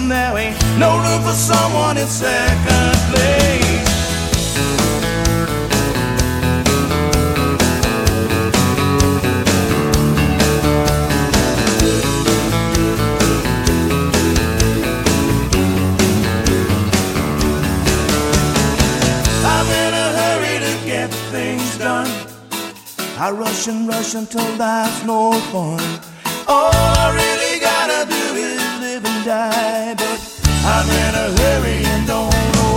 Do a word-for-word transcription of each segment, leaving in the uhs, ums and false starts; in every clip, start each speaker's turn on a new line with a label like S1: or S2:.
S1: and there ain't no room for someone in second place. I rush and rush until there's no fun. All I really gotta do is live and die, but I'm in a hurry and don't know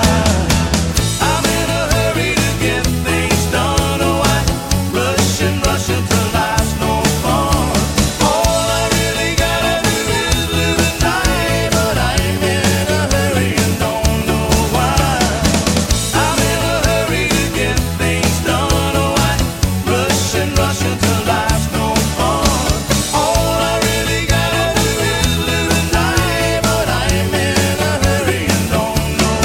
S1: why. I'm in a hurry to get things done. Oh, I rush and rush until there's no fun. All I really gotta do is live and die, but I'm in a hurry and don't know why. I'm in a hurry to get things done. Rush and rush until life's no fun. All I really gotta do is live and die, but I'm in a hurry and don't know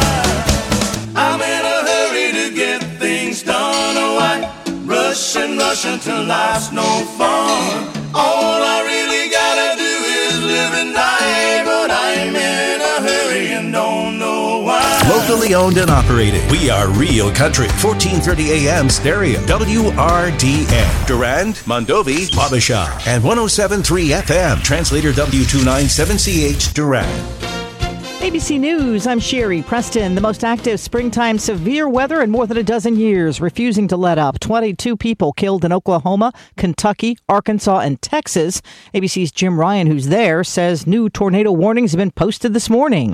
S1: why. I'm in a hurry to get things done. Oh, I rush and rush until life's no fun. All I really gotta do is live and die, but I'm in a hurry and don't know why.
S2: Locally owned and operated. We are Real Country. fourteen thirty A M stereo. W R D N. Durand, Mondovi, Wabasha. And one oh seven point three F M. Translator W two ninety-seven C H Durand.
S3: A B C News, I'm Sherry Preston. The most active springtime severe weather in more than a dozen years, refusing to let up. twenty-two people killed in Oklahoma, Kentucky, Arkansas, and Texas. A B C's Jim Ryan, who's there, says new tornado warnings have been posted this morning.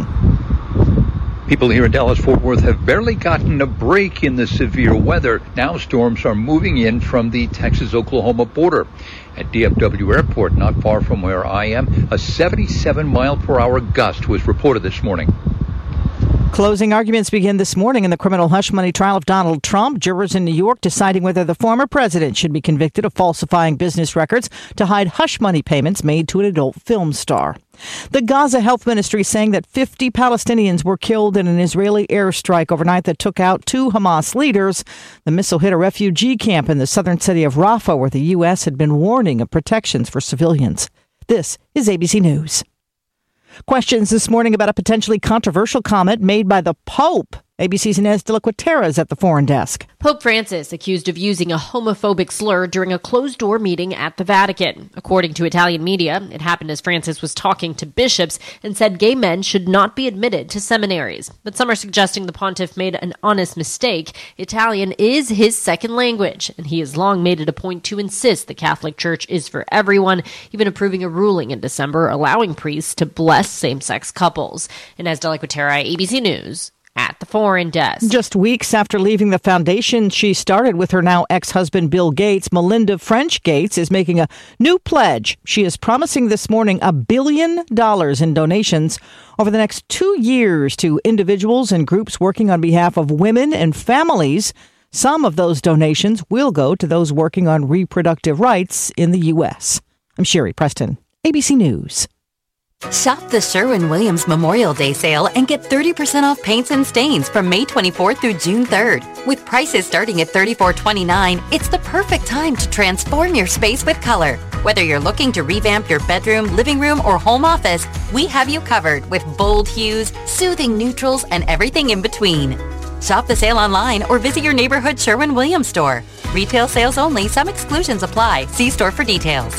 S4: People here in Dallas-Fort Worth have barely gotten a break in the severe weather. Now storms are moving in from the Texas-Oklahoma border. At D F W Airport, not far from where I am, a seventy-seven mile per hour gust was reported this morning.
S3: Closing arguments begin this morning in the criminal hush money trial of Donald Trump. Jurors in New York deciding whether the former president should be convicted of falsifying business records to hide hush money payments made to an adult film star. The Gaza Health Ministry saying that fifty Palestinians were killed in an Israeli airstrike overnight that took out two Hamas leaders. The missile hit a refugee camp in the southern city of Rafah, where the U S had been warning of protections for civilians. This is A B C News. Questions this morning about a potentially controversial comment made by the Pope. A B C's Inez de la Quatera is at the foreign desk.
S5: Pope Francis accused of using a homophobic slur during a closed-door meeting at the Vatican. According to Italian media, it happened as Francis was talking to bishops and said gay men should not be admitted to seminaries. But some are suggesting the pontiff made an honest mistake. Italian is his second language, and he has long made it a point to insist the Catholic Church is for everyone, even approving a ruling in December allowing priests to bless same-sex couples. Inez de la Quatera, A B C News. At the foreign desk.
S3: Just weeks after leaving the foundation she started with her now ex-husband Bill Gates, Melinda French Gates is making a new pledge. She is promising this morning a billion dollars in donations over the next two years to individuals and groups working on behalf of women and families. Some of those donations will go to those working on reproductive rights in the U S. I'm Sherry Preston, A B C News.
S6: Shop the Sherwin-Williams Memorial Day sale and get thirty percent off paints and stains from May twenty-fourth through June third. With prices starting at thirty-four twenty-nine, it's the perfect time to transform your space with color. Whether you're looking to revamp your bedroom, living room, or home office, we have you covered with bold hues, soothing neutrals, and everything in between. Shop the sale online or visit your neighborhood Sherwin-Williams store. Retail sales only. Some exclusions apply. See store for details.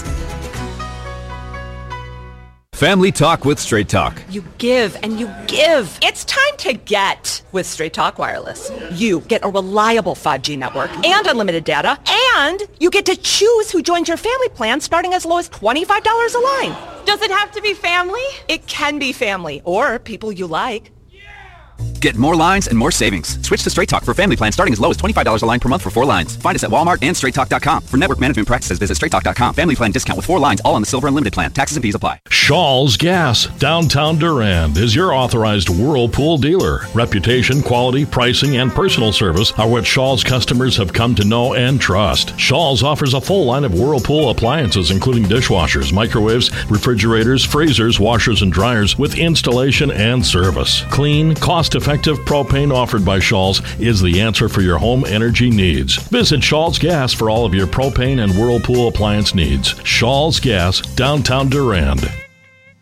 S7: Family Talk with Straight Talk.
S8: You give and you give. It's time to get with Straight Talk Wireless. You get a reliable five G network and unlimited data, and you get to choose who joins your family plan starting as low as twenty-five dollars a line. Does it have to be family? It can be family or people you like.
S7: Get more lines and more savings. Switch to Straight Talk for family plan starting as low as twenty-five dollars a line per month for four lines. Find us at Walmart and straight talk dot com. For network management practices, visit straight talk dot com. Family plan discount with four lines, all on the Silver Unlimited plan. Taxes and fees apply.
S9: Shaw's Gas, downtown Durand, is your authorized Whirlpool dealer. Reputation, quality, pricing, and personal service are what Shaw's customers have come to know and trust. Shaw's offers a full line of Whirlpool appliances, including dishwashers, microwaves, refrigerators, freezers, washers, and dryers with installation and service. Clean, cost-effective propane offered by Shaw's is the answer for your home energy needs. Visit Shaw's Gas for all of your propane and Whirlpool appliance needs. Shaw's Gas, downtown Durand.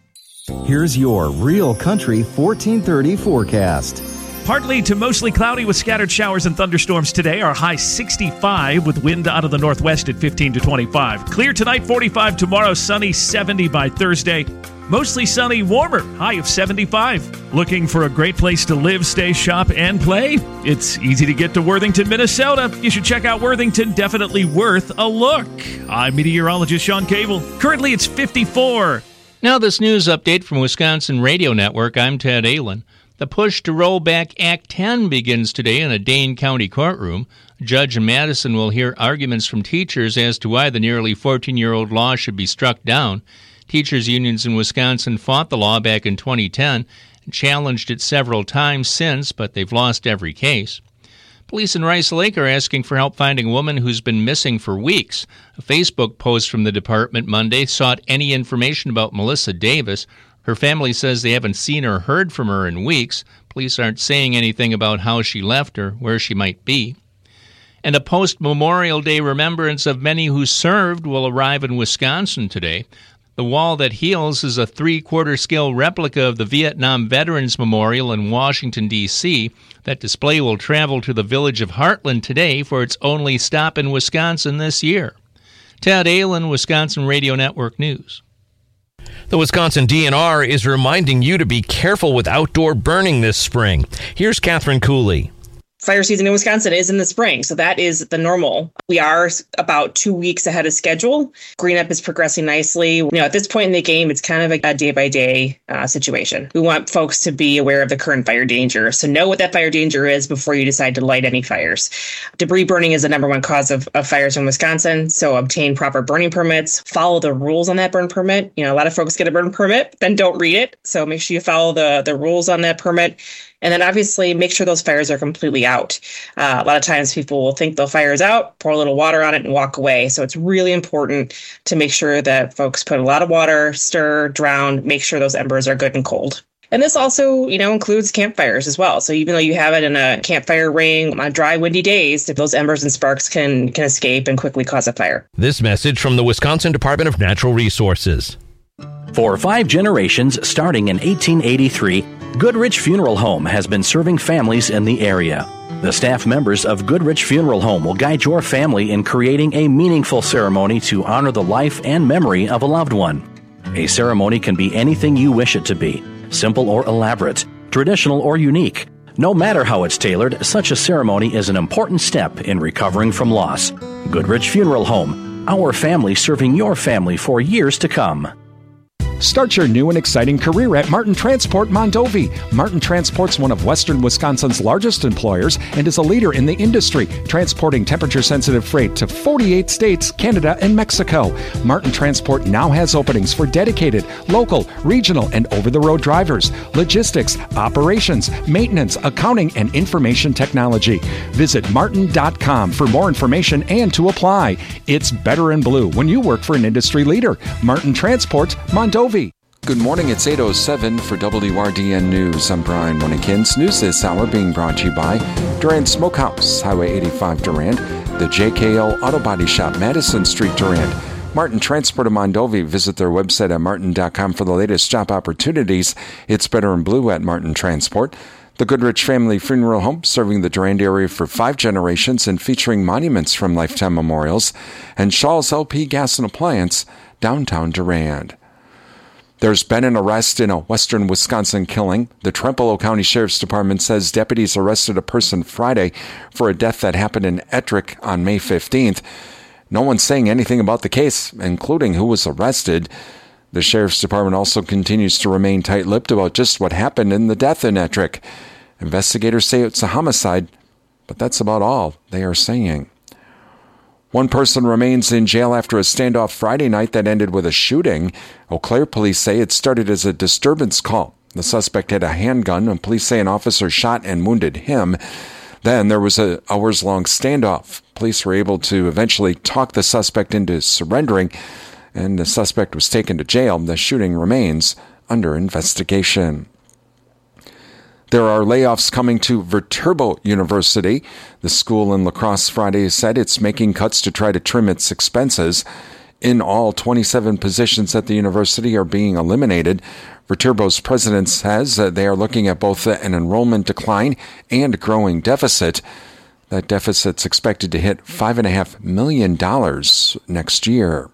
S10: Here's your Real Country fourteen thirty forecast.
S11: Partly to mostly cloudy with scattered showers and thunderstorms today. Our high sixty-five with wind out of the northwest at fifteen to twenty-five. Clear tonight, forty-five tomorrow, sunny, seventy by Thursday. Mostly sunny, warmer, high of seventy-five. Looking for a great place to live, stay, shop, and play? It's easy to get to Worthington, Minnesota. You should check out Worthington, definitely worth a look. I'm meteorologist Sean Cable. Currently it's fifty-four.
S12: Now this news update from Wisconsin Radio Network. I'm Ted Allen. The push to roll back Act ten begins today in a Dane County courtroom. A judge in Madison will hear arguments from teachers as to why the nearly fourteen-year-old law should be struck down. Teachers' unions in Wisconsin fought the law back in twenty ten and challenged it several times since, but they've lost every case. Police in Rice Lake are asking for help finding a woman who's been missing for weeks. A Facebook post from the department Monday sought any information about Melissa Davis. Her family says they haven't seen or heard from her in weeks. Police aren't saying anything about how she left or where she might be. And a post-Memorial Day remembrance of many who served will arrive in Wisconsin today. The Wall That Heals is a three-quarter scale replica of the Vietnam Veterans Memorial in Washington, D C That display will travel to the village of Heartland today for its only stop in Wisconsin this year. Ted Allen, Wisconsin Radio Network News.
S13: The Wisconsin D N R is reminding you to be careful with outdoor burning this spring. Here's Catherine Cooley.
S14: Fire season in Wisconsin is in the spring, so that is the normal. We are about two weeks ahead of schedule. Green up is progressing nicely. You know, at this point in the game, it's kind of a day-by-day uh, situation. We want folks to be aware of the current fire danger, so know what that fire danger is before you decide to light any fires. Debris burning is the number one cause of, of fires in Wisconsin, so obtain proper burning permits. Follow the rules on that burn permit. You know, a lot of folks get a burn permit, then don't read it, so make sure you follow the, the rules on that permit. And then obviously make sure those fires are completely out. Uh, a lot of times people will think the fire is out, pour a little water on it and walk away. So it's really important to make sure that folks put a lot of water, stir, drown, make sure those embers are good and cold. And this also, you know, includes campfires as well. So even though you have it in a campfire ring on dry, windy days, those embers and sparks can, can escape and quickly cause a fire.
S13: This message from the Wisconsin Department of Natural Resources.
S15: For five generations, starting in eighteen eighty-three, Goodrich Funeral Home has been serving families in the area. The staff members of Goodrich Funeral Home will guide your family in creating a meaningful ceremony to honor the life and memory of a loved one. A ceremony can be anything you wish it to be, simple or elaborate, traditional or unique. No matter how it's tailored, such a ceremony is an important step in recovering from loss. Goodrich Funeral Home, our family serving your family for years to come.
S16: Start your new and exciting career at Martin Transport Mondovi. Martin Transport's one of western Wisconsin's largest employers and is a leader in the industry, transporting temperature-sensitive freight to forty-eight states, Canada, and Mexico. Martin Transport now has openings for dedicated, local, regional, and over-the-road drivers, logistics, operations, maintenance, accounting, and information technology. Visit martin dot com for more information and to apply. It's better in blue when you work for an industry leader. Martin Transport Mondovi.
S17: Good morning, it's eight oh seven for W R D N News. I'm Brian Winnikins. News this hour being brought to you by Durand Smokehouse, Highway eighty-five Durand, the J K L Auto Body Shop, Madison Street Durand, Martin Transport of Mondovi. Visit their website at martin dot com for the latest job opportunities. It's better in blue at Martin Transport. The Goodrich Family Funeral Home, serving the Durand area for five generations and featuring monuments from lifetime memorials, and Shaw's L P Gas and Appliance, downtown Durand. There's been an arrest in a western Wisconsin killing. The Trempealeau County Sheriff's Department says deputies arrested a person Friday for a death that happened in Ettrick on May fifteenth. No one's saying anything about the case, including who was arrested. The Sheriff's Department also continues to remain tight-lipped about just what happened in the death in Ettrick. Investigators say it's a homicide, but that's about all they are saying. One person remains in jail after a standoff Friday night that ended with a shooting. Eau Claire police say it started as a disturbance call. The suspect had a handgun, and police say an officer shot and wounded him. Then there was an hours-long standoff. Police were able to eventually talk the suspect into surrendering, and the suspect was taken to jail. The shooting remains under investigation. There are layoffs coming to Viterbo University. The school in La Crosse Friday said it's making cuts to try to trim its expenses. In all, twenty-seven positions at the university are being eliminated. Viterbo's president says uh, they are looking at both uh, an enrollment decline and a growing deficit. That deficit's expected to hit five point five million dollars next year.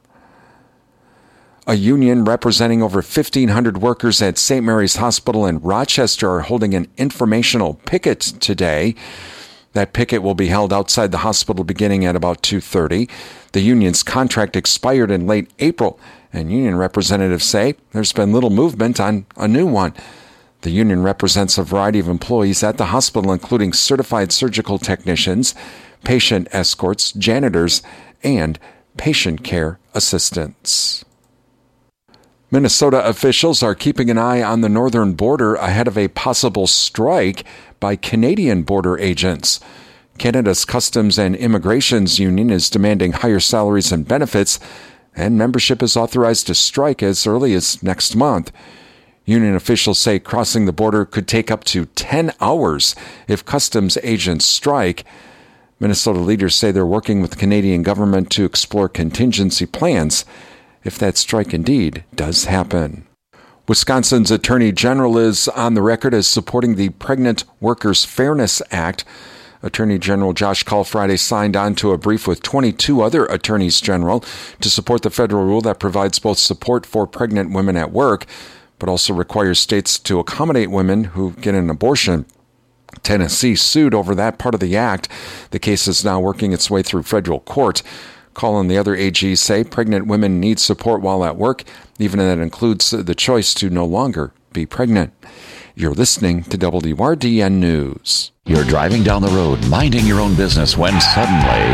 S17: A union representing over fifteen hundred workers at Saint Mary's Hospital in Rochester are holding an informational picket today. That picket will be held outside the hospital beginning at about two thirty. The union's contract expired in late April, and union representatives say there's been little movement on a new one. The union represents a variety of employees at the hospital, including certified surgical technicians, patient escorts, janitors, and patient care assistants. Minnesota officials are keeping an eye on the northern border ahead of a possible strike by Canadian border agents. Canada's Customs and Immigrations Union is demanding higher salaries and benefits, and membership is authorized to strike as early as next month. Union officials say crossing the border could take up to ten hours if customs agents strike. Minnesota leaders say they're working with the Canadian government to explore contingency plans if that strike indeed does happen. Wisconsin's Attorney General is on the record as supporting the Pregnant Workers Fairness Act. Attorney General Josh Kaul Friday signed on to a brief with twenty-two other attorneys general to support the federal rule that provides both support for pregnant women at work, but also requires states to accommodate women who get an abortion. Tennessee sued over that part of the act. The case is now working its way through federal court. Kaul and the other A Gs say pregnant women need support while at work, even if that includes the choice to no longer be pregnant. You're listening to W R D N News.
S18: You're driving down the road, minding your own business, when suddenly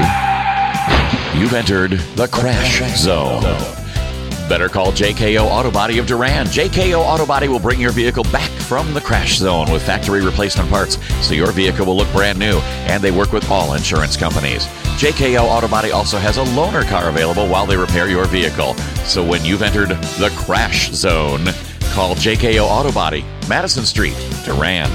S18: you've entered the crash zone. Better call J K O Auto Body of Durand. J K O Auto Body will bring your vehicle back from the crash zone with factory replacement parts, so your vehicle will look brand new, and they work with all insurance companies. J K O Auto Body also has a loaner car available while they repair your vehicle. So when you've entered the crash zone, call J K O Auto Body, Madison Street, Durand.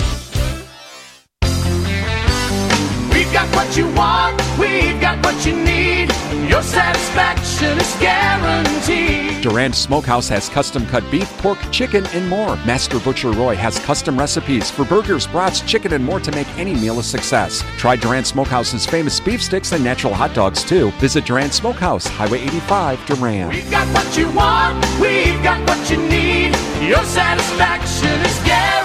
S1: We've got what you want, we've got what you need. Your satisfaction is guaranteed.
S16: Durand Smokehouse has custom-cut beef, pork, chicken, and more. Master Butcher Roy has custom recipes for burgers, brats, chicken, and more to make any meal a success. Try Durand Smokehouse's famous beef sticks and natural hot dogs, too. Visit Durand Smokehouse, Highway eighty-five, Durand.
S1: We've got what you want, we've got what you need. Your satisfaction is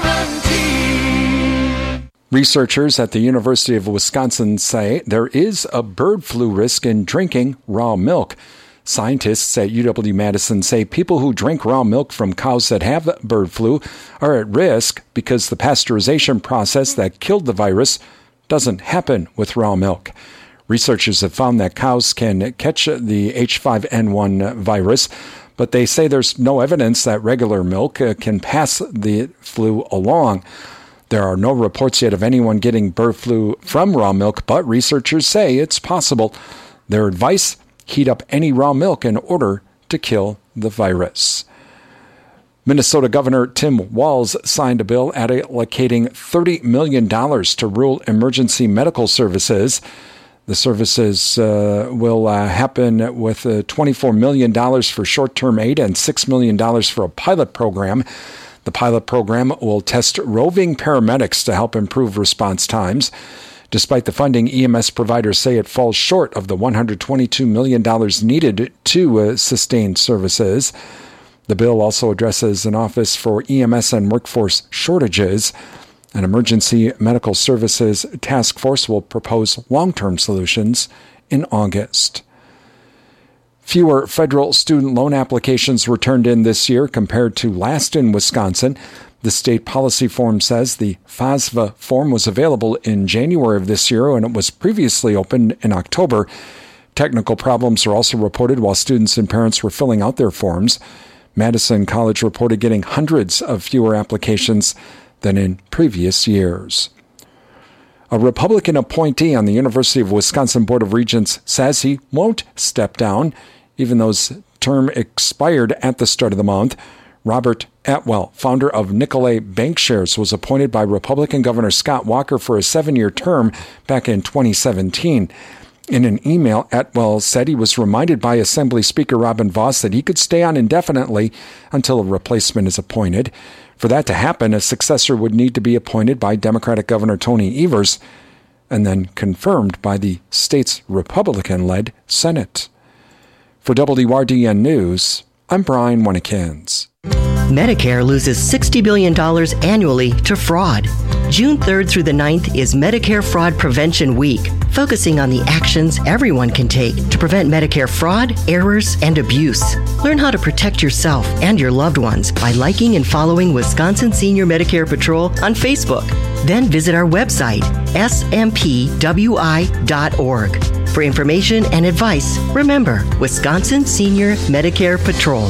S1: guaranteed.
S16: Researchers at the University of Wisconsin say there is a bird flu risk in drinking raw milk. Scientists at U W-Madison say people who drink raw milk from cows that have bird flu are at risk because the pasteurization process that killed the virus doesn't happen with raw milk. Researchers have found that cows can catch the H five N one virus, but they say there's no evidence that regular milk can pass the flu along. There are no reports yet of anyone getting bird flu from raw milk, but researchers say it's possible. Their advice: heat up any raw milk in order to kill the virus. Minnesota Governor Tim Walz signed a bill allocating thirty million dollars to rural emergency medical services. The services uh, will uh, happen with uh, twenty-four million dollars for short-term aid and six million dollars for a pilot program. The pilot program will test roving paramedics to help improve response times. Despite the funding, E M S providers say it falls short of the one hundred twenty-two million dollars needed to uh, sustain services. The bill also addresses an Office for E M S and Workforce Shortages. An Emergency Medical Services Task Force will propose long-term solutions in August. Fewer federal student loan applications were turned in this year compared to last in Wisconsin. The state policy form says the F A S V A form was available in January of this year and it was previously opened in October. Technical problems are also reported while students and parents were filling out their forms. Madison College reported getting hundreds of fewer applications than in previous years. A Republican appointee on the University of Wisconsin Board of Regents says he won't step down, even though his term expired at the start of the month. Robert Atwell, founder of Nicolet Bankshares, was appointed by Republican Governor Scott Walker for a seven-year term back in twenty seventeen.
S17: In an email, Atwell said he was reminded by Assembly Speaker Robin Vos that he could stay on indefinitely until a replacement is appointed. For that to happen, a successor would need to be appointed by Democratic Governor Tony Evers and then confirmed by the state's Republican-led Senate. For W R D N News, I'm Brian Winnikins.
S19: Medicare loses sixty billion dollars annually to fraud. June third through the ninth is Medicare Fraud Prevention Week, focusing on the actions everyone can take to prevent Medicare fraud, errors, and abuse. Learn how to protect yourself and your loved ones by liking and following Wisconsin Senior Medicare Patrol on Facebook. Then visit our website, S M P W I dot org. For information and advice, remember Wisconsin Senior Medicare Patrol.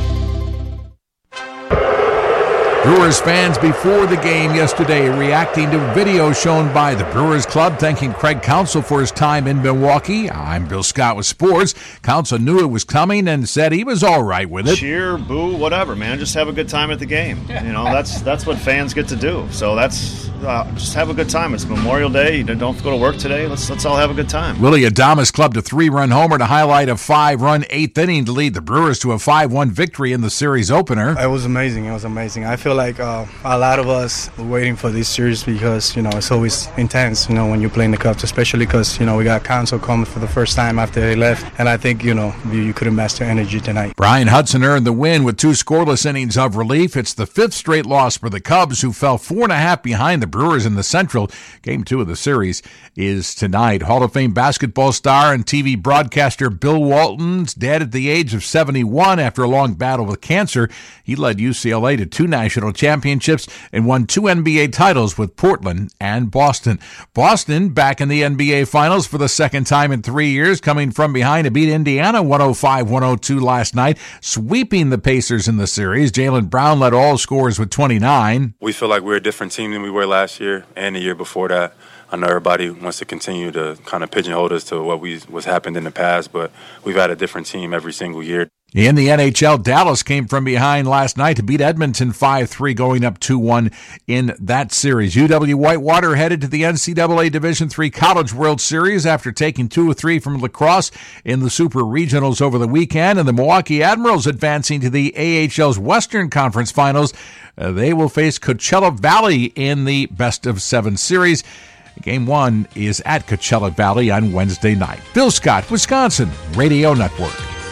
S20: Brewers fans before the game yesterday reacting to video shown by the Brewers Club thanking Craig Counsell for his time in Milwaukee. I'm Bill Scott with Sports. Counsell knew it was coming and said he was all right with it.
S21: Cheer, boo, whatever, man. Just have a good time at the game. You know, that's that's what fans get to do. So that's uh, just have a good time. It's Memorial Day. You don't go to work today. Let's let's all have a good time.
S20: Willie Adames clubbed a three-run homer to highlight a five-run eighth inning to lead the Brewers to a five one victory in the series opener.
S22: It was amazing. It was amazing. I feel like uh, a lot of us were waiting for this series because, you know, it's always intense, you know, when you're playing the Cubs, especially because, you know, we got Counsell coming for the first time after they left. And I think, you know, you, you couldn't match their energy tonight.
S20: Brian Hudson earned the win with two scoreless innings of relief. It's the fifth straight loss for the Cubs, who fell four and a half behind the Brewers in the Central. Game two of the series is tonight. Hall of Fame basketball star and T V broadcaster Bill Walton's dead at the age of seventy-one after a long battle with cancer. He led U C L A to two national championships and won two N B A titles with Portland and Boston. Boston back in the N B A Finals for the second time in three years, coming from behind to beat Indiana one oh five one oh two last night, sweeping the Pacers in the series. Jaylen Brown led all scorers with twenty-nine.
S23: We feel like we're a different team than we were last year and the year before that. I know everybody wants to continue to kind of pigeonhole us to what we what's happened in the past, but we've had a different team every single year.
S20: In the N H L, Dallas came from behind last night to beat Edmonton five three, going up two one in that series. U W Whitewater headed to the N C double A Division three College World Series after taking two or three from lacrosse in the Super Regionals over the weekend, and the Milwaukee Admirals advancing to the A H L's Western Conference Finals. Uh, they will face Coachella Valley in the best of seven series. Game one is at Coachella Valley on Wednesday night. Bill Scott, Wisconsin Radio Network.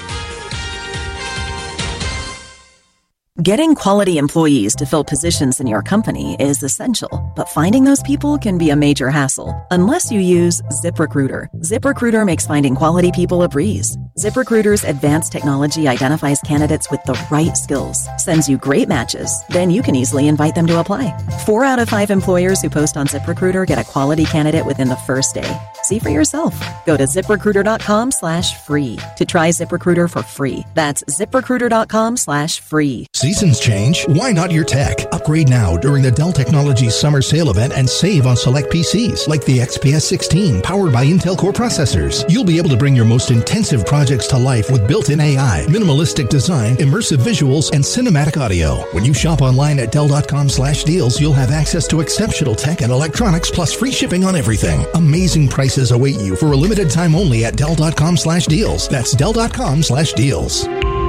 S24: Getting quality employees to fill positions in your company is essential, but finding those people can be a major hassle unless you use ZipRecruiter. ZipRecruiter makes finding quality people a breeze. ZipRecruiter's advanced technology identifies candidates with the right skills, sends you great matches, then you can easily invite them to apply. Four out of five employers who post on ZipRecruiter get a quality candidate within the first day. See for yourself. Go to ZipRecruiter.com slash free to try ZipRecruiter for free. That's ZipRecruiter.com slash free.
S25: Seasons change. Why not your tech? Upgrade now during the Dell Technologies Summer Sale event and save on select P Cs like the X P S sixteen powered by Intel Core processors. You'll be able to bring your most intensive projects to life with built-in A I, minimalistic design, immersive visuals, and cinematic audio. When you shop online at Dell.com slash deals, you'll have access to exceptional tech and electronics plus free shipping on everything. Amazing prices await you for a limited time only at Dell.com slash deals. That's Dell.com slash deals.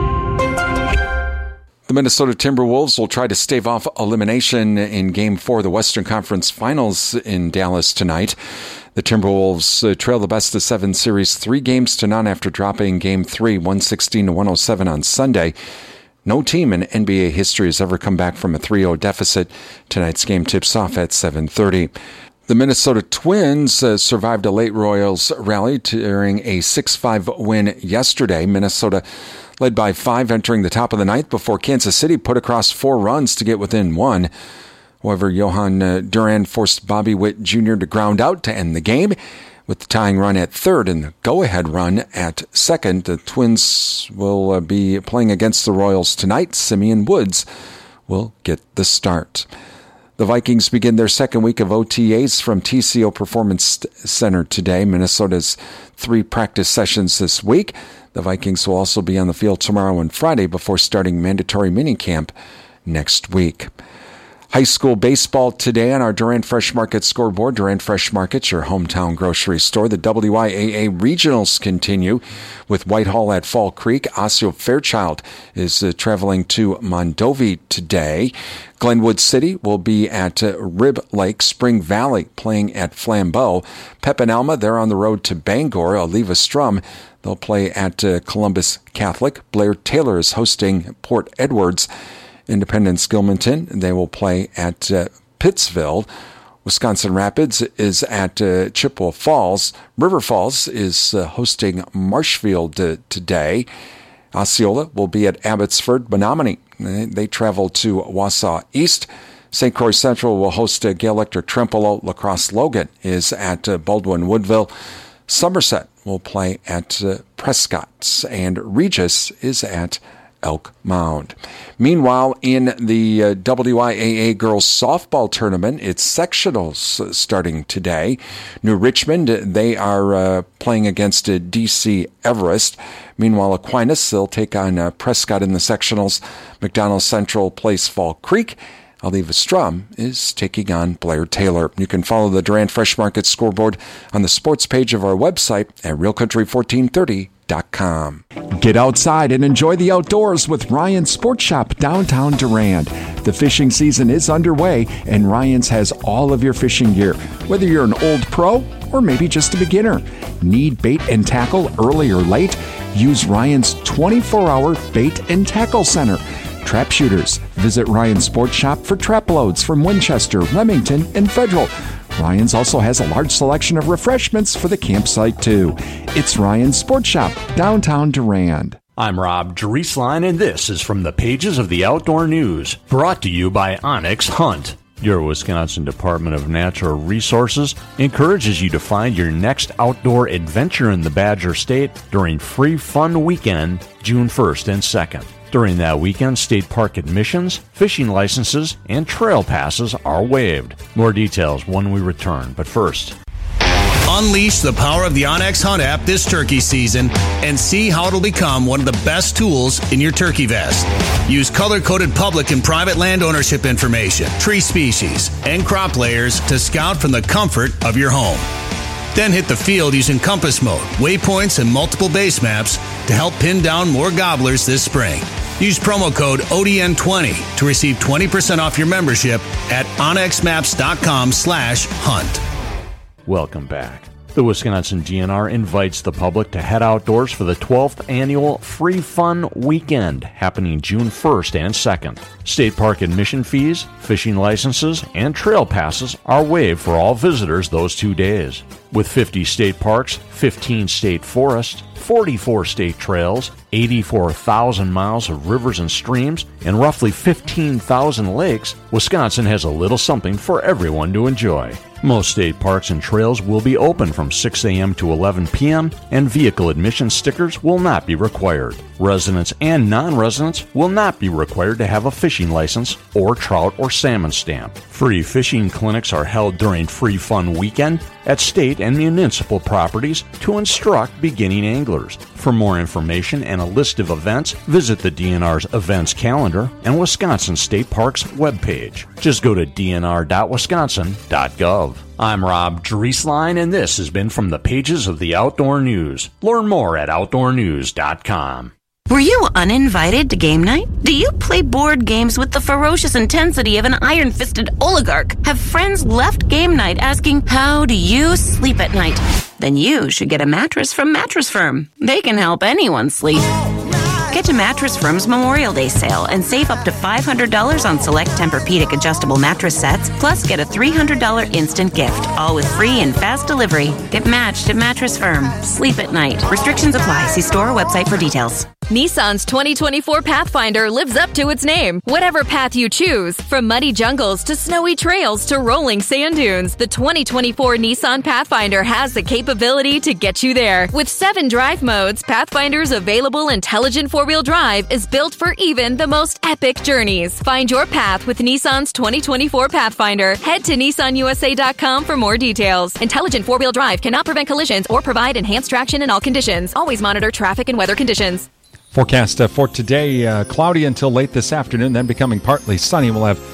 S17: The Minnesota Timberwolves will try to stave off elimination in Game four of the Western Conference Finals in Dallas tonight. The Timberwolves uh, trail the best of seven series three games to none after dropping Game three, one sixteen to one oh seven on Sunday. No team in N B A history has ever come back from a three oh deficit. Tonight's game tips off at seven thirty. The Minnesota Twins uh, survived a late Royals rally during a six five win yesterday. Minnesota led by five entering the top of the ninth before Kansas City put across four runs to get within one. However, Johan uh, Duran forced Bobby Witt Junior to ground out to end the game. With the tying run at third and the go-ahead run at second, the Twins will uh, be playing against the Royals tonight. Simeon Woods will get the start. The Vikings begin their second week of O T As from T C O Performance Center today. Minnesota's three practice sessions this week. The Vikings will also be on the field tomorrow and Friday before starting mandatory minicamp next week. High school baseball today on our Durand Fresh Market scoreboard. Durand Fresh Market, your hometown grocery store. The W I A A regionals continue with Whitehall at Fall Creek. Osseo Fairchild is uh, traveling to Mondovi today. Glenwood City will be at uh, Rib Lake. Spring Valley playing at Flambeau. Pep and Alma, they're on the road to Bangor. Oliva Strum, they'll play at uh, Columbus Catholic. Blair Taylor is hosting Port Edwards. Independence Gilmanton, they will play at uh, Pittsville. Wisconsin Rapids is at uh, Chippewa Falls. River Falls is uh, hosting Marshfield uh, today. Osceola will be at Abbotsford. Menominee, they, they travel to Wausau East. Saint Croix Central will host uh, Gale Electric Trempealeau. La Crosse Logan is at uh, Baldwin Woodville. Somerset will play at uh, Prescott. And Regis is at Elk Mound. Meanwhile, in the uh, W I A A girls softball tournament, it's sectionals uh, starting today. New Richmond, they are uh, playing against uh, D C Everest. Meanwhile, Aquinas, they'll take on uh, Prescott in the sectionals. McDonald Central plays Fall Creek. Oliva Strum is taking on Blair Taylor. You can follow the Durand Fresh Market scoreboard on the sports page of our website at real country fourteen thirty dot com.
S16: Get outside and enjoy the outdoors with Ryan's Sports Shop downtown Durand. The fishing season is underway, and Ryan's has all of your fishing gear, whether you're an old pro or maybe just a beginner. Need bait and tackle early or late? Use Ryan's twenty-four hour bait and tackle center. Trap shooters, visit Ryan's Sports Shop for trap loads from Winchester, Remington, and Federal. Ryan's also has a large selection of refreshments for the campsite, too. It's Ryan's Sports Shop, downtown Durand.
S2: I'm Rob Drieslein, and this is from the pages of the Outdoor News, brought to you by Onyx Hunt. Your Wisconsin Department of Natural Resources encourages you to find your next outdoor adventure in the Badger State during Free Fun Weekend, June first and second. During that weekend, state park admissions, fishing licenses, and trail passes are waived. More details when we return, but first.
S3: Unleash the power of the Onyx Hunt app this turkey season and see how it'll become one of the best tools in your turkey vest. Use color-coded public and private land ownership information, tree species, and crop layers to scout from the comfort of your home. Then hit the field using compass mode, waypoints, and multiple base maps to help pin down more gobblers this spring. Use promo code O D N twenty to receive twenty percent off your membership at onyx maps dot com slash hunt.
S2: Welcome back. The Wisconsin D N R invites the public to head outdoors for the twelfth annual Free Fun Weekend, happening June first and second. State park admission fees, fishing licenses, and trail passes are waived for all visitors those two days. With fifty state parks, fifteen state forests, forty-four state trails, eighty-four thousand miles of rivers and streams, and roughly fifteen thousand lakes, Wisconsin has a little something for everyone to enjoy. Most state parks and trails will be open from six a.m. to eleven p.m., and vehicle admission stickers will not be required. Residents and non-residents will not be required to have a fishing license or trout or salmon stamp. Free fishing clinics are held during Free Fun Weekend at state and municipal properties to instruct beginning anglers. For more information and a list of events, visit the D N R's events calendar and Wisconsin State Parks webpage. Just go to d n r dot wisconsin dot gov. I'm Rob Drieslein, and this has been from the pages of the Outdoor News. Learn more at outdoor news dot com.
S4: Were you uninvited to game night? Do you play board games with the ferocious intensity of an iron-fisted oligarch? Have friends left game night asking, how do you sleep at night? Then you should get a mattress from Mattress Firm. They can help anyone sleep. Get to Mattress Firm's Memorial Day sale and save up to five hundred dollars on select Tempur-Pedic adjustable mattress sets, plus get a three hundred dollars instant gift, all with free and fast delivery. Get matched at Mattress Firm. Sleep at night. Restrictions apply. See store or website for details.
S5: Nissan's twenty twenty-four Pathfinder lives up to its name. Whatever path you choose, from muddy jungles to snowy trails to rolling sand dunes, the twenty twenty-four Nissan Pathfinder has the capability to get you there. With seven drive modes, Pathfinder's available intelligent four-wheel drive is built for even the most epic journeys. Find your path with Nissan's twenty twenty-four Pathfinder. Head to nissan u s a dot com for more details. Intelligent four-wheel drive cannot prevent collisions or provide enhanced traction in all conditions. Always monitor traffic and weather conditions.
S16: Forecast uh, for today, uh, cloudy until late this afternoon, then becoming partly sunny. We'll have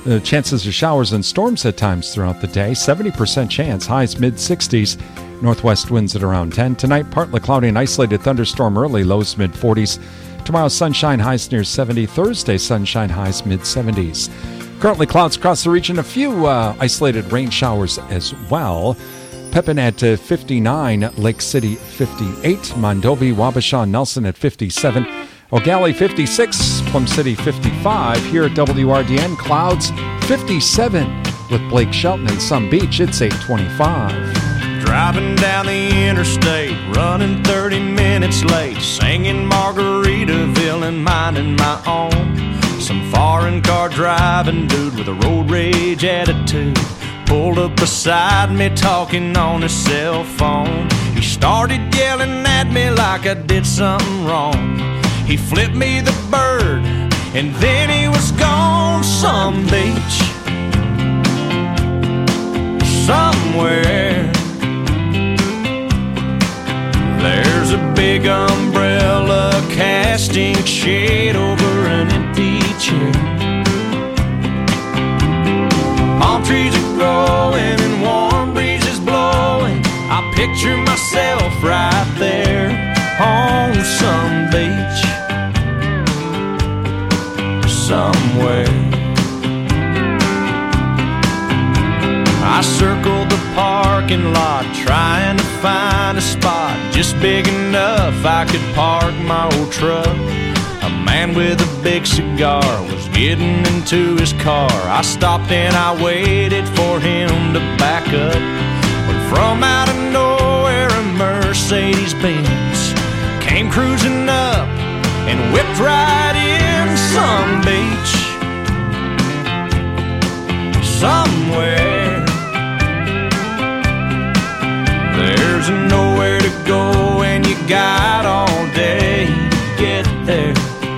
S16: Uh, chances of showers and storms at times throughout the day. seventy percent chance. Highs mid-sixties. Northwest winds at around ten. Tonight, partly cloudy and isolated thunderstorm early. Lows mid-forties. Tomorrow, sunshine, highs near seventy. Thursday, sunshine, highs mid-seventies. Currently, clouds across the region. A few uh, isolated rain showers as well. Pepin at uh, fifty-nine. Lake City, fifty-eight. Mondovi, Wabasha, Nelson at fifty-seven. O'Galley, fifty-six. Plum City, fifty-five. Here at W R D N, clouds, fifty-seven. With Blake Shelton and Sun Beach, it's eight twenty-five.
S6: Driving down the interstate, running thirty minutes late, singing Margaritaville and minding my own. Some foreign car driving dude with a road rage attitude pulled up beside me talking on his cell phone. He started yelling at me like I did something wrong. He flipped me the bird and then he was gone. Some beach somewhere, there's a big umbrella casting shade over an empty chair. Palm trees are growing and warm breezes blowing. I picture myself right there on some beach somewhere. I circled the parking lot trying to find a spot just big enough I could park my old truck. A man with a big cigar was getting into his car. I stopped and I waited for him to back up. When from out of nowhere a Mercedes-Benz came cruising up and whipped right in some beach somewhere. There's nowhere to go and you got all day to get there.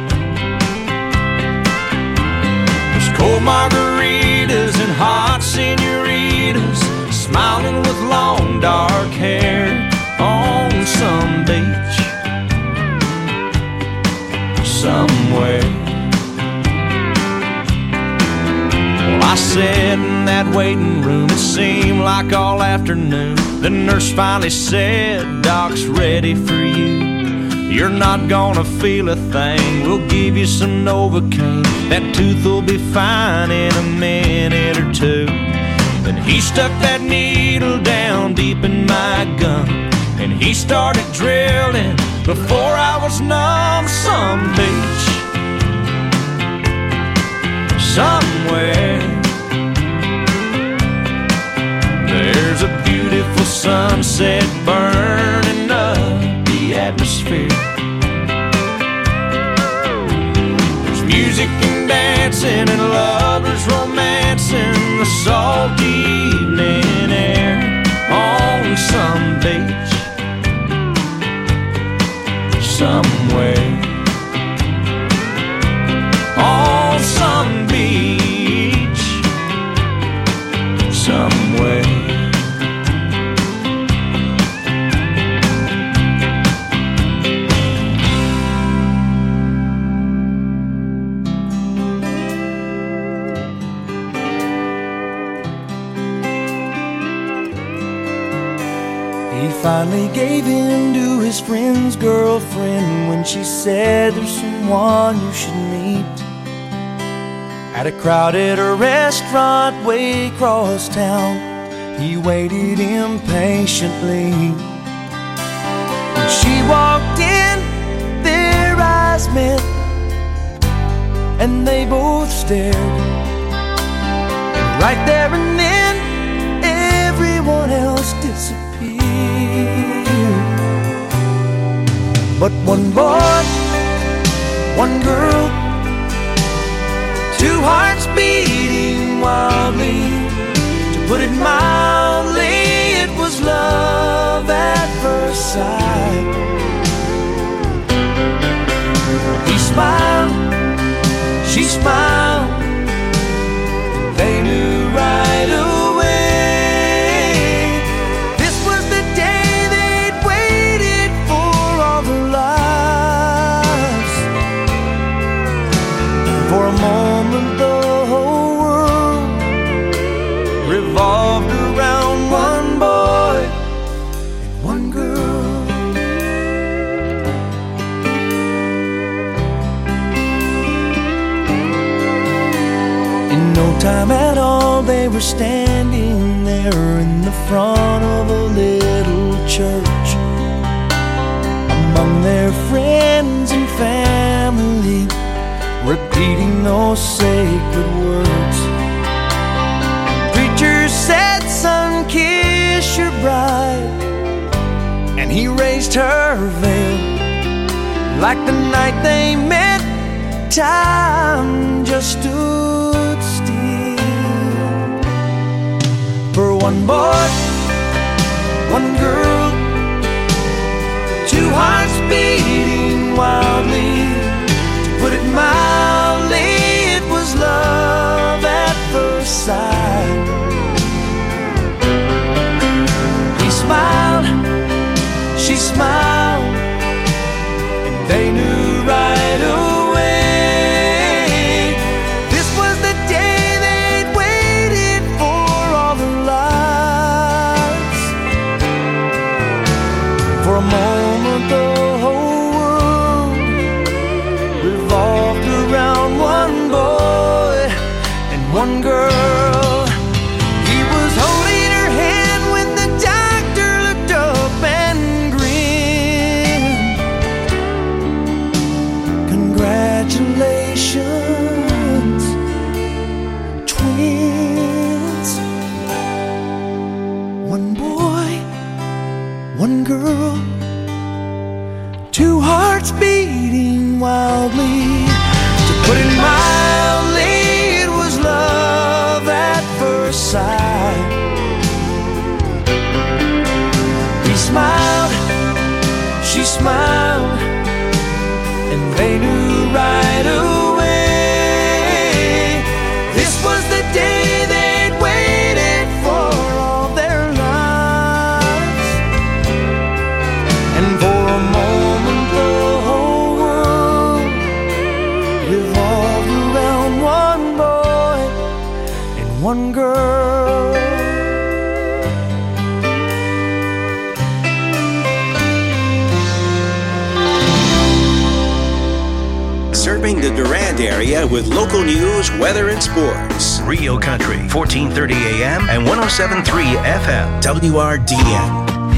S6: There's cold margaritas and hot senoritas smiling with long dark hair on some beach somewhere. Well, I sat in that waiting room, it seemed like all afternoon. The nurse finally said, Doc's ready for you. You're not gonna feel a thing, we'll give you some Novocaine. That tooth will be fine in a minute or two. Then he stuck that needle down deep in my gum, and he started drilling before I was numb. Some beach somewhere, there's a beautiful sunset burning up the atmosphere. There's music and dancing and lovers romancing the salty evening air on some beach somewhere. On some beach somewhere.
S1: He finally gave in to his friend's girlfriend when she said there's someone you should meet at a crowded restaurant way across town. He waited impatiently. When she walked in, their eyes met, and they both stared. And right there and then, everyone else disappeared. But one boy, one girl, two hearts beating wildly. To put it mildly, it was love at first sight. He smiled, she smiled, they knew right away. This was the day they'd waited for all their lives. For a moment the whole world remember standing there in the front of a little church, among their friends and family, repeating those sacred words. Preacher said, "Son, kiss your bride," and he raised her veil. Like the night they met, time just stood still. For one boy, one girl, two hearts beating wildly. To put it mildly, it was love at first sight. He smiled, she smiled, and they knew right away. This was the day they'd waited for all their lives. For a moment the whole world revolved around one boy and one girl. He was holding her hand when the doctor looked up and grinned. Congratulations, twins. One boy, one girl, two hearts beating wildly. To put it mildly, it was love at first sight. He smiled, she smiled, and they knew right away. This was the day they'd waited for all their lives. And for a moment the whole world revolved around one boy and one girl.
S7: Serving the Durand area with local news, weather, and sports.
S8: Rio Country, fourteen thirty A M and one oh seven point three F M.
S7: W R D N.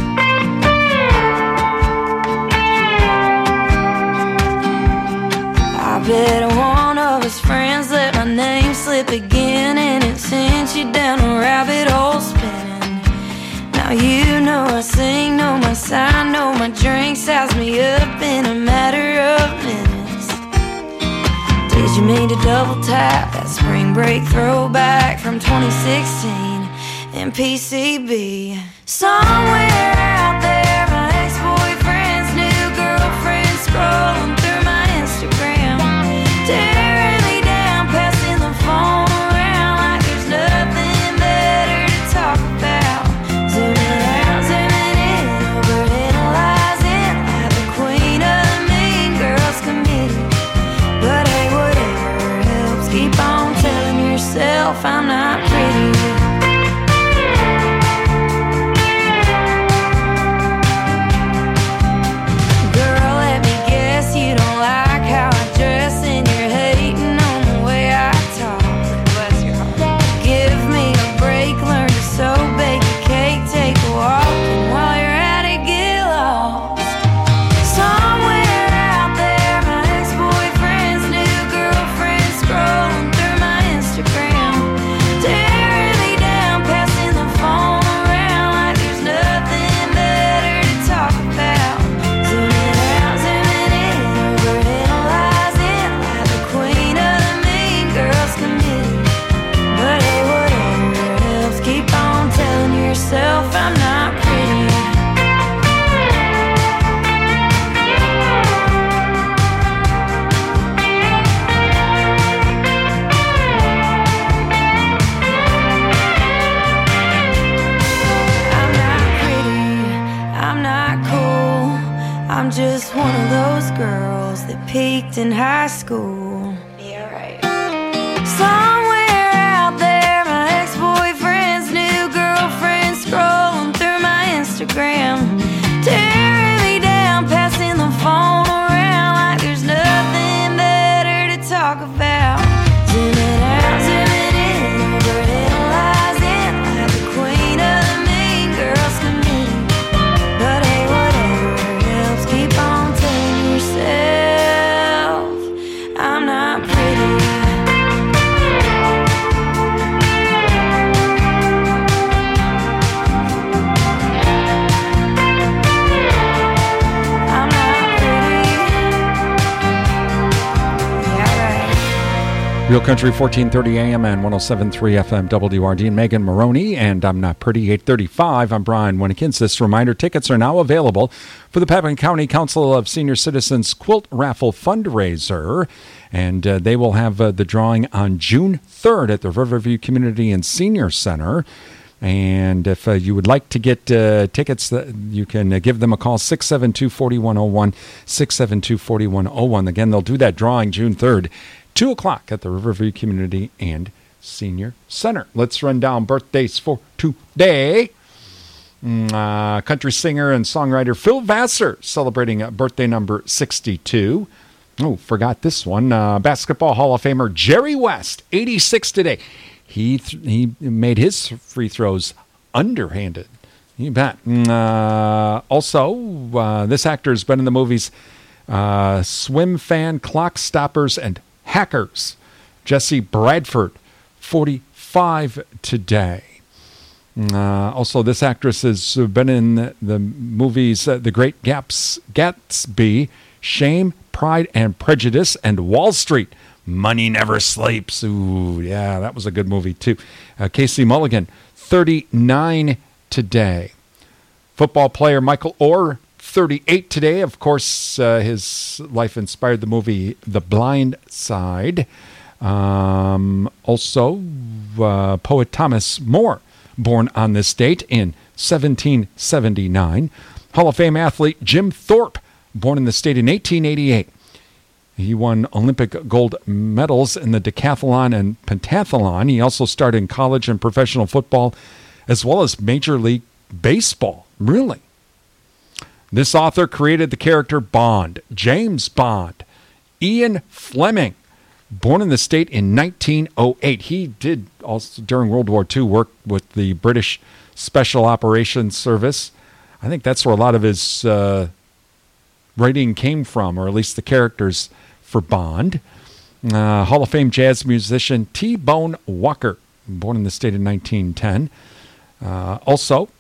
S9: I bet one of his friends let my name slip again, and it sent you down a rabbit hole spinning. Now you know I sing, know my sign, know my drink, size me up in a matter of minutes. Did you mean to double tap that spring break throwback from twenty sixteen in P C B? Somewhere out there, my ex-boyfriend's new girlfriend scrolling through my Instagram, tearing me down, passing the phone around like there's nothing better to talk about. Zooming out, zooming in, overanalyzing like the queen of the Mean Girls committee. But hey, whatever helps, keep on telling yourself I'm not pretty. Girl, let me guess you don't like how I dress, and you're hating on the way I talk. Bless your heart. Give me a break, learn to sew, bake a cake, take a walk, and while you're at it, get lost. Somewhere out there, my ex-boyfriend's new girlfriend scrolling through my Instagram, tearing me down, passing the phone around like there's nothing better to talk about. Zooming out, zooming in, overanalyzing like the queen of the Mean Girls committee. But hey, whatever helps, keep on telling yourself I'm not pretty. I'm not pretty, I'm not cool, I'm just one of those girls that peaked in high school. Yeah, right. Somewhere out there, my ex-boyfriend's new girlfriend scrolling through my Instagram, tearing me down, passing the phone around like there's nothing better to talk about. Zooming out, zooming in, overanalyzing
S16: Real Country fourteen thirty A M and one oh seven point three F M W R D and Megan Maroney, and I'm Not Pretty, eight thirty-five. I'm Brian Winnekins. This reminder, tickets are now available for the Pepin County Council of Senior Citizens Quilt Raffle fundraiser, and uh, they will have uh, the drawing on June third at the Riverview Community and Senior Center. And if uh, you would like to get uh, tickets, uh, you can uh, give them a call, six seven two, four one zero one, six seven two, four one zero one. Again, they'll do that drawing June third. two o'clock at the Riverview Community and Senior Center. Let's run down birthdays for today. Uh, country singer and songwriter Phil Vassar celebrating birthday number sixty-two. Oh, forgot this one. Uh, Basketball Hall of Famer Jerry West, eighty-six today. He th- he made his free throws underhanded. You bet. Uh, also, uh, this actor has been in the movies uh, Swim Fan, Clock Stoppers, and Hackers. Jesse Bradford, forty-five today. Uh, also, this actress has been in the, the movies uh, The Great Gaps, Gatsby, Shame, Pride and Prejudice, and Wall Street. Money Never Sleeps. Ooh, yeah, that was a good movie, too. Uh, Casey Mulligan, thirty-nine today. Football player Michael Orr, thirty-eight today. Of course, uh, his life inspired the movie The Blind Side. Um, also, uh, poet Thomas More, born on this date in seventeen seventy-nine. Hall of Fame athlete Jim Thorpe, born in the state in eighteen eighty-eight. He won Olympic gold medals in the decathlon and pentathlon. He also starred in college and professional football, as well as Major League Baseball. Really? This author created the character Bond, James Bond. Ian Fleming, born in the state in nineteen oh eight. He did also, during World War Two, work with the British Special Operations Service. I think that's where a lot of his uh, writing came from, or at least the characters for Bond. Uh, Hall of Fame jazz musician T-Bone Walker, born in the state in nineteen ten. Uh, also,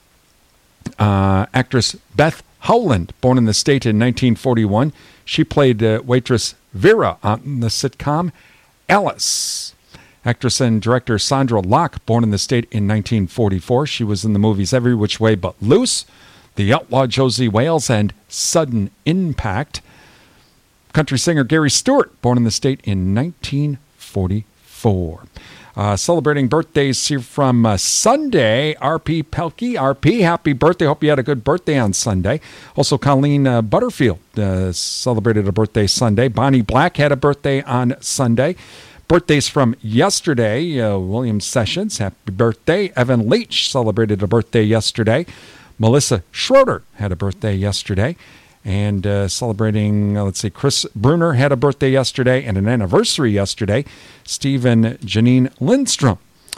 S16: uh, actress Beth Howland, born in the state in nineteen forty-one. She played uh, waitress Vera on the sitcom Alice. Actress and director Sandra Locke, born in the state in nineteen forty-four. She was in the movies Every Which Way But Loose, The Outlaw Josie Wales, and Sudden Impact. Country singer Gary Stewart, born in the state in nineteen forty-four. Uh, celebrating birthdays here from uh, Sunday, R P Pelkey. R P, happy birthday. Hope you had a good birthday on Sunday. Also, Colleen uh, Butterfield uh, celebrated a birthday Sunday. Bonnie Black had a birthday on Sunday. Birthdays from yesterday, uh, William Sessions, happy birthday. Evan Leach celebrated a birthday yesterday. Melissa Schroeder had a birthday yesterday. And uh, celebrating, uh, let's see, Chris Bruner had a birthday yesterday and an anniversary yesterday. Stephen Janine Lindstrom.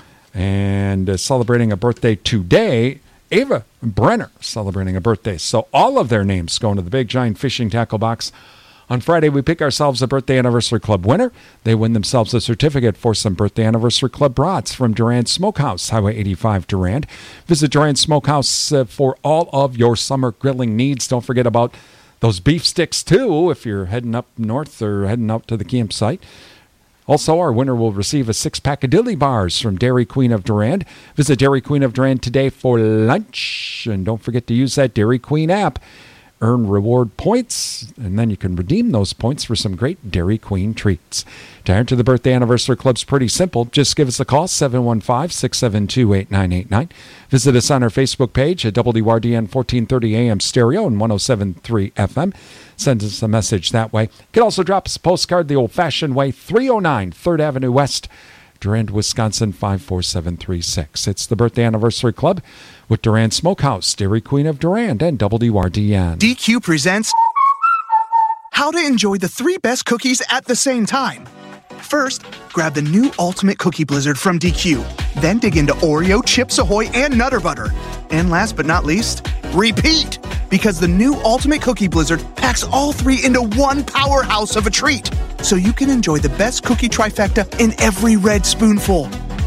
S16: And uh, celebrating a birthday today, Ava Brenner celebrating a birthday. So all of their names go into the big giant fishing tackle box. On Friday, we pick ourselves a Birthday Anniversary Club winner. They win themselves a certificate for some Birthday Anniversary Club brats from Durand Smokehouse, Highway eighty-five, Durand. Visit Durand Smokehouse uh, for all of your summer grilling needs. Don't forget about those beef sticks, too, if you're heading up north or heading out to the campsite. Also, our winner will receive a six-pack of dilly bars from Dairy Queen of Durand. Visit Dairy Queen of Durand today for lunch. And don't forget to use that Dairy Queen app. Earn reward points, and then you can redeem those points for some great Dairy Queen treats. To enter the Birthday Anniversary Club's pretty simple. Just give us a call, seven one five, six seven two, eight nine eight nine. Visit us on our Facebook page at W R D N fourteen thirty A M Stereo and one oh seven point three F M. Send us a message that way. You can also drop us a postcard the old-fashioned way, three oh nine third Avenue West, Durand, Wisconsin, five four seven three six. It's the Birthday Anniversary Club with Durand Smokehouse, Dairy Queen of Durand, and W R D N.
S10: D Q presents How to Enjoy the Three Best Cookies at the Same Time. First, grab the new Ultimate Cookie Blizzard from D Q. Then dig into Oreo, Chips Ahoy, and Nutter Butter. And last but not least, repeat! Because the new Ultimate Cookie Blizzard packs all three into one powerhouse of a treat. So you can enjoy the best cookie trifecta in every red spoonful.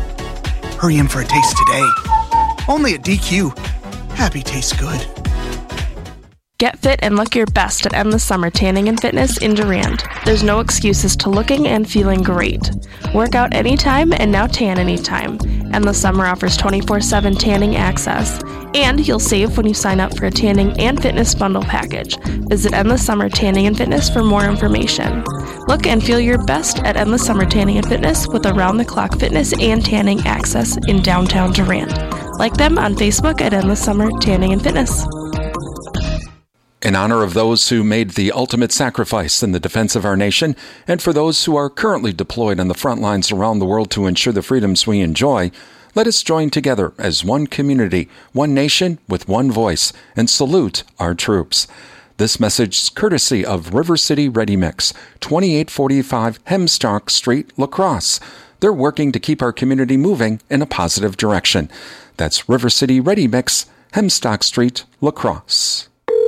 S10: Hurry in for a taste today. Only at D Q. Happy tastes good.
S11: Get fit and look your best at Endless Summer Tanning and Fitness in Durand. There's no excuses to looking and feeling great. Work out anytime and now tan anytime. Endless Summer offers twenty-four seven tanning access. And you'll save when you sign up for a tanning and fitness bundle package. Visit Endless Summer Tanning and Fitness for more information. Look and feel your best at Endless Summer Tanning and Fitness with around-the-clock fitness and tanning access in downtown Durand. Like them on Facebook at Endless Summer Tanning and Fitness.
S17: In honor of those who made the ultimate sacrifice in the defense of our nation, and for those who are currently deployed on the front lines around the world to ensure the freedoms we enjoy, let us join together as one community, one nation with one voice, and salute our troops. This message is courtesy of River City Ready Mix, twenty-eight forty-five Hemstock Street, La Crosse. They're working to keep our community moving in a positive direction. That's River City Ready Mix, Hemstock Street, La Crosse.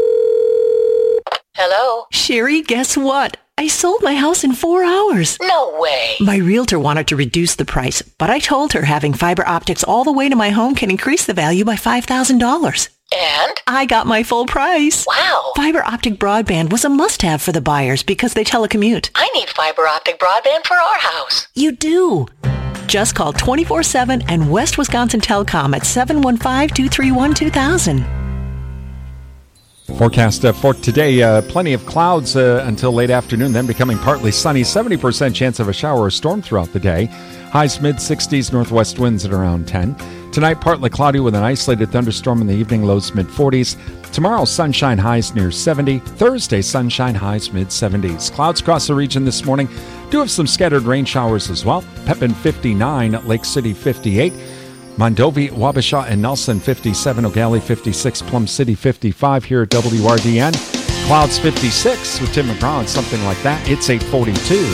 S12: Hello?
S13: Sherry, guess what? I sold my house in four hours.
S12: No way.
S13: My realtor wanted to reduce the price, but I told her having fiber optics all the way to my home can increase the value by five thousand dollars.
S12: And?
S13: I got my full price.
S12: Wow.
S13: Fiber optic broadband was a must-have for the buyers because they telecommute.
S12: I need fiber optic broadband for our house.
S13: You do. Just call twenty-four seven and West Wisconsin Telecom at seven one five, two three one, two thousand.
S16: Forecast uh, for today, uh, plenty of clouds uh, until late afternoon, then becoming partly sunny. seventy percent chance of a shower or storm throughout the day. Highs mid-sixties, northwest winds at around ten. Tonight, partly cloudy with an isolated thunderstorm in the evening, lows mid-forties. Tomorrow, sunshine highs near seventy. Thursday, sunshine highs mid-seventies. Clouds across the region this morning. Do have some scattered rain showers as well. Pepin fifty-nine, Lake City fifty-eight. Mondovi, Wabasha, and Nelson fifty-seven, O'Galley fifty-six, Plum City fifty-five here at W R D N. Clouds fifty-six with Tim McGraw, something like that. It's eight forty-two.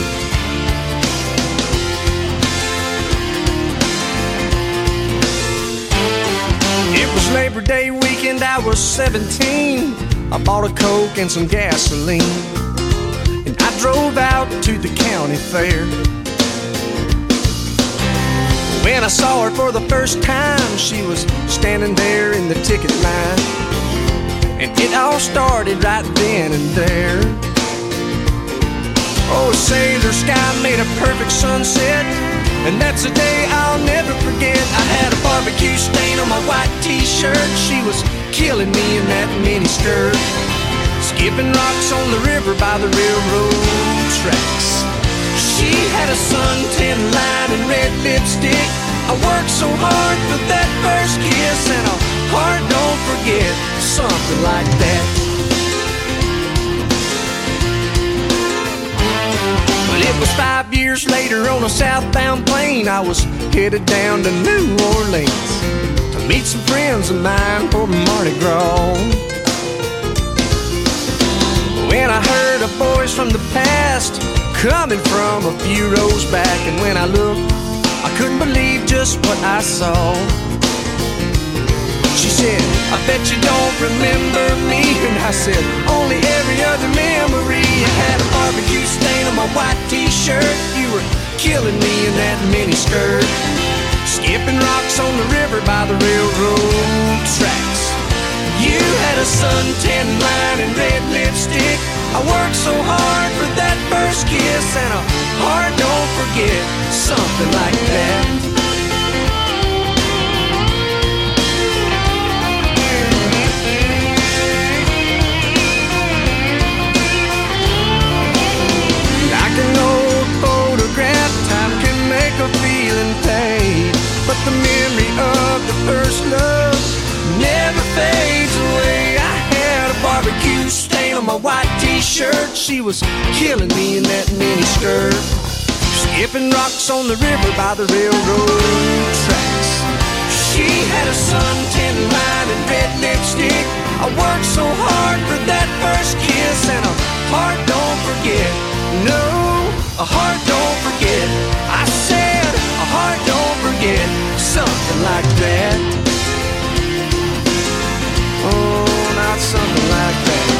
S14: It was Labor Day weekend, I was seventeen. I bought a Coke and some gasoline, and I drove out to the county fair. When I saw her for the first time, she was standing there in the ticket line, and it all started right then and there. Oh, a sailor sky made a perfect sunset, and that's a day I'll never forget. I had a barbecue stain on my white t-shirt. She was killing me in that mini skirt, skipping rocks on the river by the railroad tracks. She had a suntan line and red lipstick. I worked so hard for that first kiss, and a heart don't forget, something like that. But it was five years later on a southbound plane. I was headed down to New Orleans to meet some friends of mine for Mardi Gras. When I heard a voice from the past coming from a few rows back, and when I looked, I couldn't believe just what I saw. She said, I bet you don't remember me. And I said, only every other memory. I had a barbecue stain on my white t-shirt. You were killing me in that mini skirt, skipping rocks on the river by the railroad tracks. You had a suntan line and red lipstick. I worked so hard for that first kiss, and a heart don't forget, something like that. Like an old photograph, time can make a feeling fade, but the memory of the first love never fades away. I had a barbecue stain on my white t-shirt. She was killing me in that mini skirt, skipping rocks on the river by the railroad tracks. She had a suntan line and red lipstick. I worked so hard for that first kiss, and a heart don't forget. No, a heart don't forget. I said a heart don't forget, something like that. Oh, not something like that.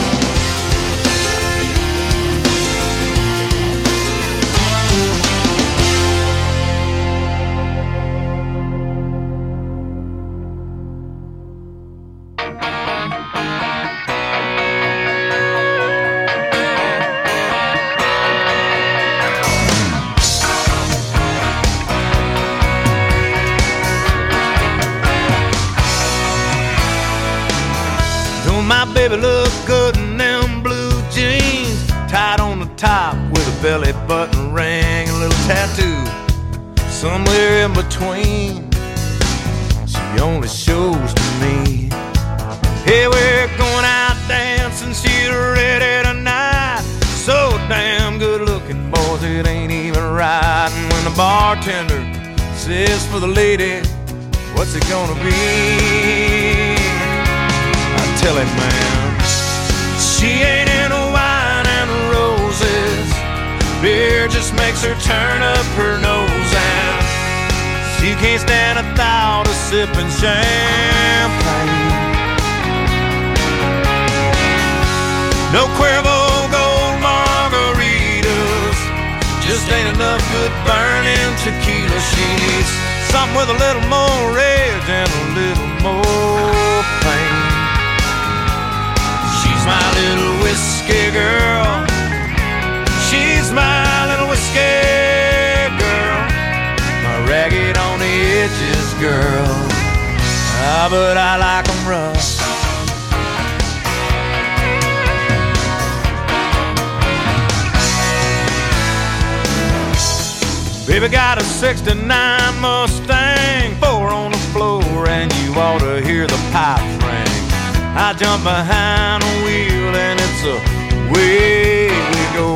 S6: baby look good in them blue jeans, tied on the top with a belly button ring, a little tattoo somewhere in between. She only shows to me. Hey, we're going out dancing, she's ready tonight. So damn good looking, boys, it ain't even right. And when the bartender says for the lady, what's it gonna be? I tell him, man, she ain't into wine and roses. Beer just makes her turn up her nose, and she can't stand a thought of sipping champagne. No Cuervo Gold margaritas, just ain't enough good burning tequila. She needs something with a little more rage and a little more pain. She's my little whiskey girl. She's my little whiskey girl. My ragged on the edges girl. Ah, but I like 'em rough. Baby got a sixty-nine Mustang, four on the floor, and you ought to hear the pipes ring. I jump behind the wheel and it's away we go.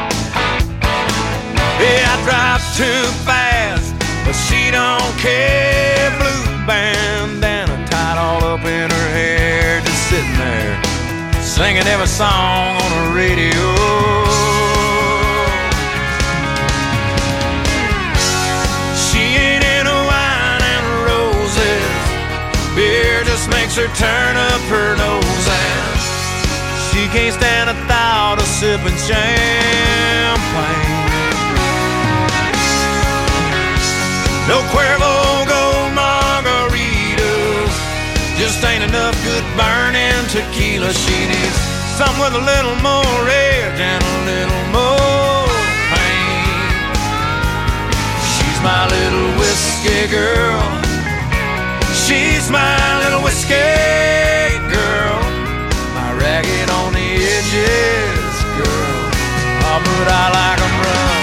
S6: Yeah, I drive too fast, but she don't care. Blue bandana tied all up in her hair, just sitting there singing every song on the radio. Beer just makes her turn up her nose, and she can't stand a thought of sipping champagne. No Cuervo Gold margaritas, just ain't enough good burning tequila. She needs something with a little more rage and a little more pain. She's my little whiskey girl. She's my little whiskey girl. My ragged on the edges girl. Oh, but I like 'em rough.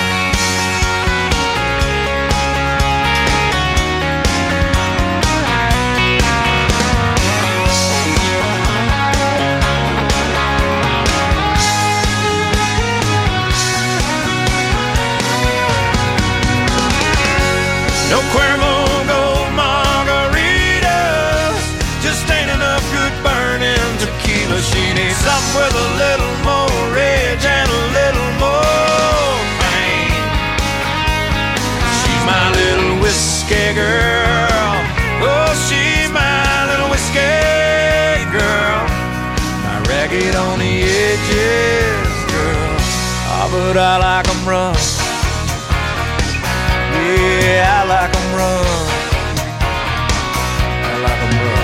S6: No Cuervo Gold margaritas, just ain't enough good burning tequila. She needs something with a little more rage and a little more pain. She's my little whiskey girl. Oh, she's my little whiskey girl. My ragged on the edges girl. Oh, but I like 'em rough. Yeah, I like 'em rough. I like 'em rough.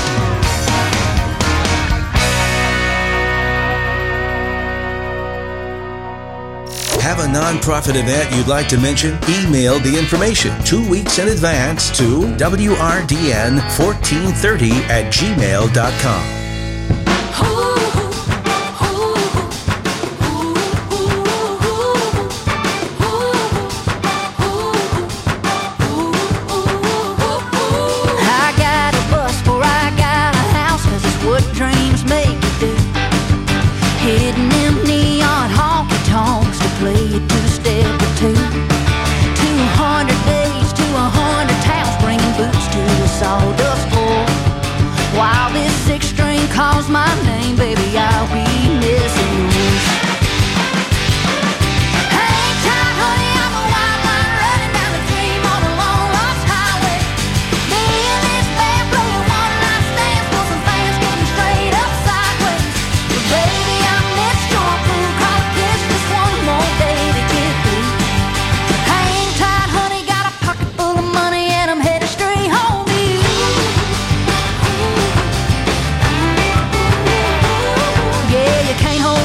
S7: Have a nonprofit event you'd like to mention? Email the information two weeks in advance to W R D N fourteen thirty at gmail dot com.
S9: Sawdust floor. While this six string calls my name, baby, I'll be missing yours. Hang tight, honey, I'm a wild line running down the dream on a long lost highway. Me and this band blowing one night stands for some fans getting straight up sideways. But baby, I missed your crew, call a kiss just one more day to get through. Hang tight, honey, got a pocket full of money and I'm headed straight home. You can't hold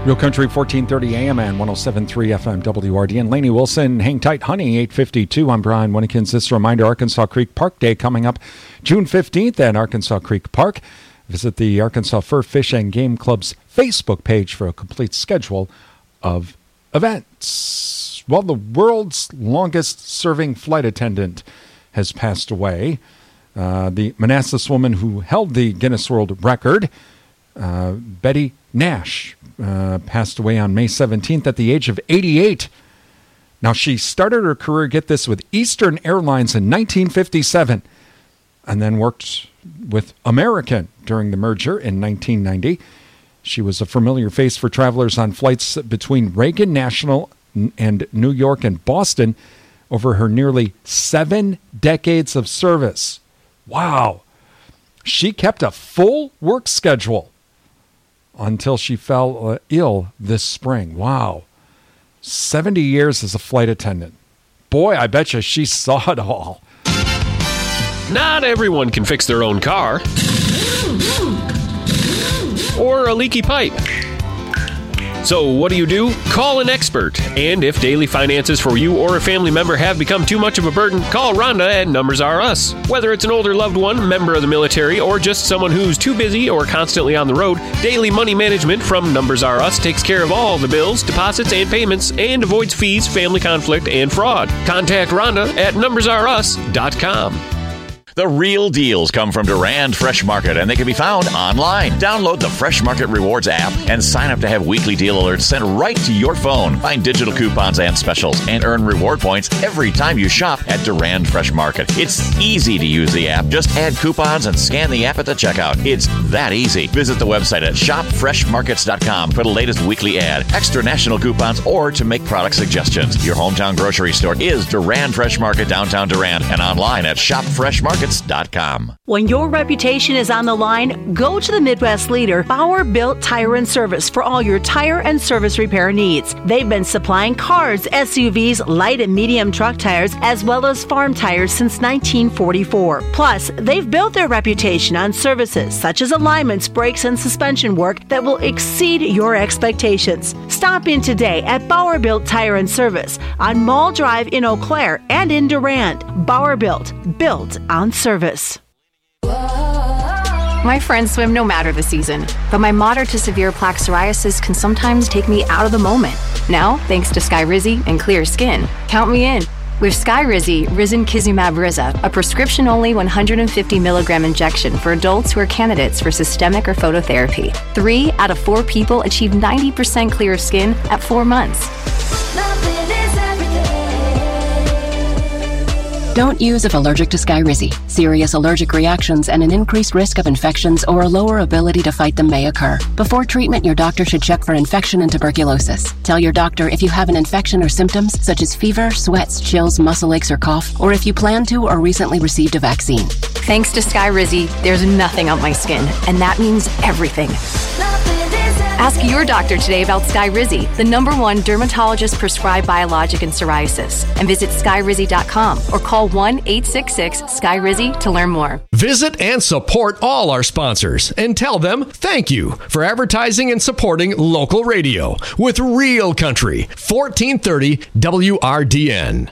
S16: Real Country fourteen thirty A M and one oh seven point three F M W R D N. Laney Wilson, Hang Tight Honey, eight fifty-two. I'm Brian Winnekins. This reminder, Arkansas Creek Park Day coming up June fifteenth at Arkansas Creek Park. Visit the Arkansas Fur, Fish, and Game Club's Facebook page for a complete schedule of events. Well, the world's longest-serving flight attendant has passed away. Uh, the Manassas woman who held the Guinness World Record, uh, Betty Nash, uh, passed away on May seventeenth at the age of eighty-eight. Now, she started her career, get this, with Eastern Airlines in nineteen fifty-seven, and then worked with American during the merger in nineteen ninety. She was a familiar face for travelers on flights between Reagan National and New York and Boston over her nearly seven decades of service. Wow. She kept a full work schedule until she fell uh, ill this spring. Wow. seventy years as a flight attendant. Boy, I bet you she saw it all.
S15: Not everyone can fix their own car or a leaky pipe. So what do you do? Call an expert. And if daily finances for you or a family member have become too much of a burden, call Rhonda at Numbers R Us. Whether it's an older loved one, member of the military, or just someone who's too busy or constantly on the road, Daily Money Management from Numbers R Us takes care of all the bills, deposits, and payments and avoids fees, family conflict, and fraud. Contact Rhonda at numbers r us dot com.
S18: The real deals come from Durand Fresh Market, and they can be found online. Download the Fresh Market Rewards app and sign up to have weekly deal alerts sent right to your phone. Find digital coupons and specials and earn reward points every time you shop at Durand Fresh Market. It's easy to use the app. Just add coupons and scan the app at the checkout. It's that easy. Visit the website at shop fresh markets dot com for the latest weekly ad, extra national coupons, or to make product suggestions. Your hometown grocery store is Durand Fresh Market, downtown Durand, and online at shop fresh markets dot com.
S19: When your reputation is on the line, go to the Midwest leader, Bauer Built Tire and Service, for all your tire and service repair needs. They've been supplying cars, S U Vs, light and medium truck tires, as well as farm tires since nineteen forty-four. Plus, they've built their reputation on services such as alignments, brakes, and suspension work that will exceed your expectations. Stop in today at Bauer Built Tire and Service on Mall Drive in Eau Claire and in Durand. Bauer Built, built on service.
S21: My friends swim no matter the season, but my moderate to severe plaque psoriasis can sometimes take me out of the moment. Now, thanks to Skyrizi and clear skin, count me in. With Skyrizi, Risankizumab Riza, a prescription-only one hundred fifty milligram injection for adults who are candidates for systemic or phototherapy. Three out of four people achieve ninety percent clear skin at four months.
S22: Don't use if allergic to Skyrizi. Serious allergic reactions and an increased risk of infections or a lower ability to fight them may occur. Before treatment, your doctor should check for infection and tuberculosis. Tell your doctor if you have an infection or symptoms such as fever, sweats, chills, muscle aches, or cough, or if you plan to or recently received a vaccine.
S21: Thanks to Skyrizi, there's nothing on my skin, and that means everything. Ask your doctor today about Skyrizi, the number one dermatologist-prescribed biologic in psoriasis, and visit skyrizi dot com or call one eight six six Skyrizi to learn more.
S26: Visit and support all our sponsors and tell them thank you for advertising and supporting local radio with Real Country, fourteen thirty W R D N.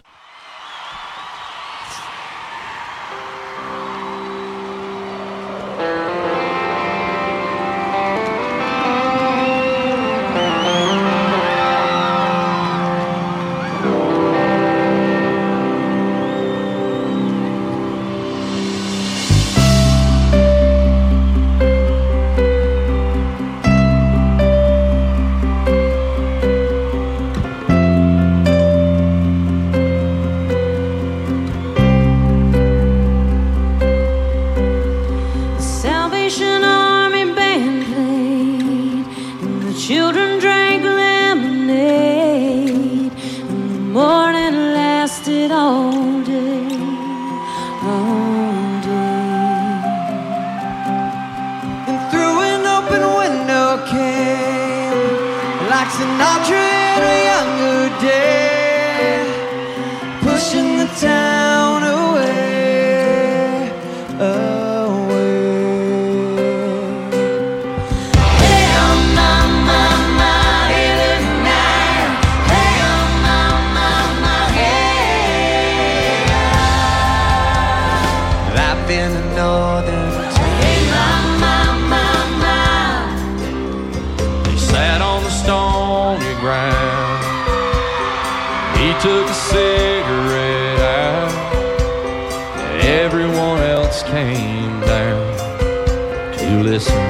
S14: life in the northern town. Hey, mama, mama.
S6: He sat on the stony ground. He took a cigarette out. Everyone else came down to listen.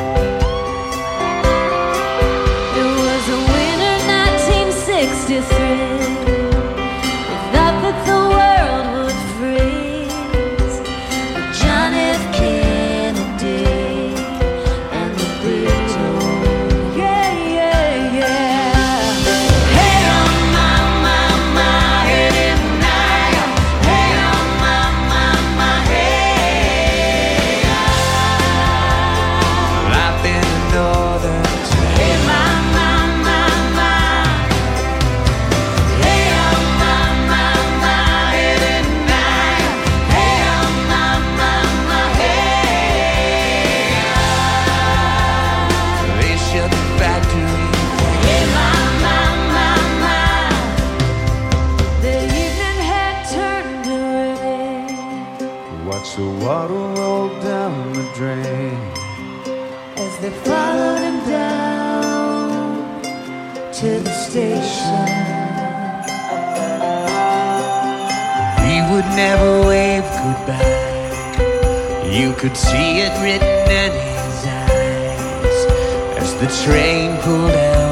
S9: It was a winter nineteen sixty-three. We thought that the world would freeze. But John F. Kennedy and the Beatles. Yeah, yeah, yeah. Hey, oh, my, my, my, hey, now. Hey, oh, my, my, my, hey,
S14: Life in the northern town.
S9: hey, my, my, my, my. Hey, oh, my, my, my, hey, now. Hey, oh, my, my, my, hey.
S14: They shut the factory.
S9: Hey, my, my, my, my. The evening had turned to rain.
S14: Watch the water roll down the drain.
S9: As they followed him down to the station.
S14: He would never wave goodbye. You could see it written in his eyes as the train pulled out